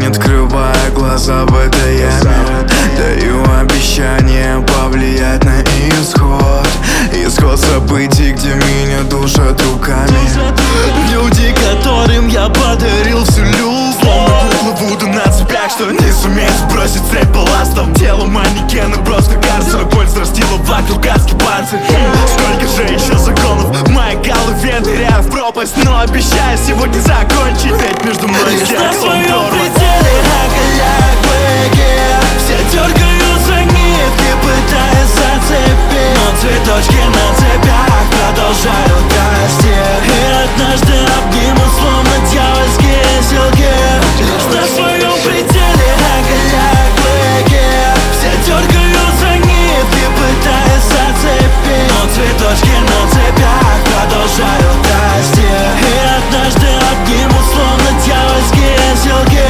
открывая глаза в этой яме, даю обещание повлиять на исход. Исход событий, где меня душат руками. Люди, которым я подарил всю любовь, словно куклы Вуду на цепях, что не сумеют сбросить цепь балластов. Тело манекена просто карцер, боль взрастила вокруг адский панцирь. Сколько же еще законов в моей голове, ныряю в пропасть, но обещаю сегодня закончить. Ведь между мной и текстом на своем прорва. пределе, оголяя клыки. Все дергаются нитки, пытаясь зацепить, но цветочки на цепях продолжают расти. И однажды обнимут, словно дьявольские селки. Лишь на своем пределе, оголяя клыки. Все дергаются нитки, пытаясь зацепить, но цветочки на цепях продолжают расти. И однажды обнимут, словно дьявольские селки.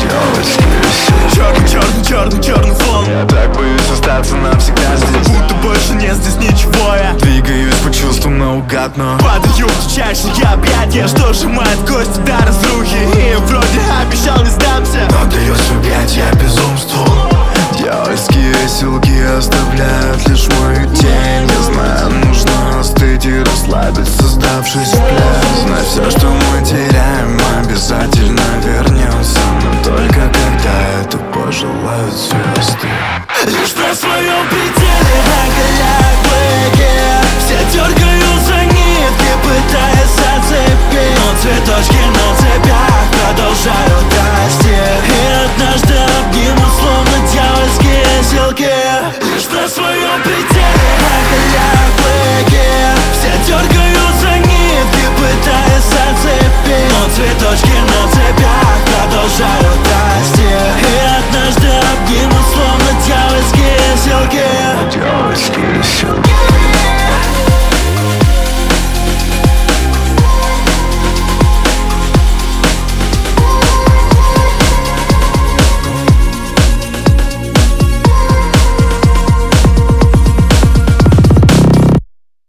Черный фон. Я так боюсь остаться навсегда здесь, Будто больше нет здесь ничего. Я двигаюсь по чувствам наугад, но падаю в чайшие объятия, что сжимает кости до разрухи.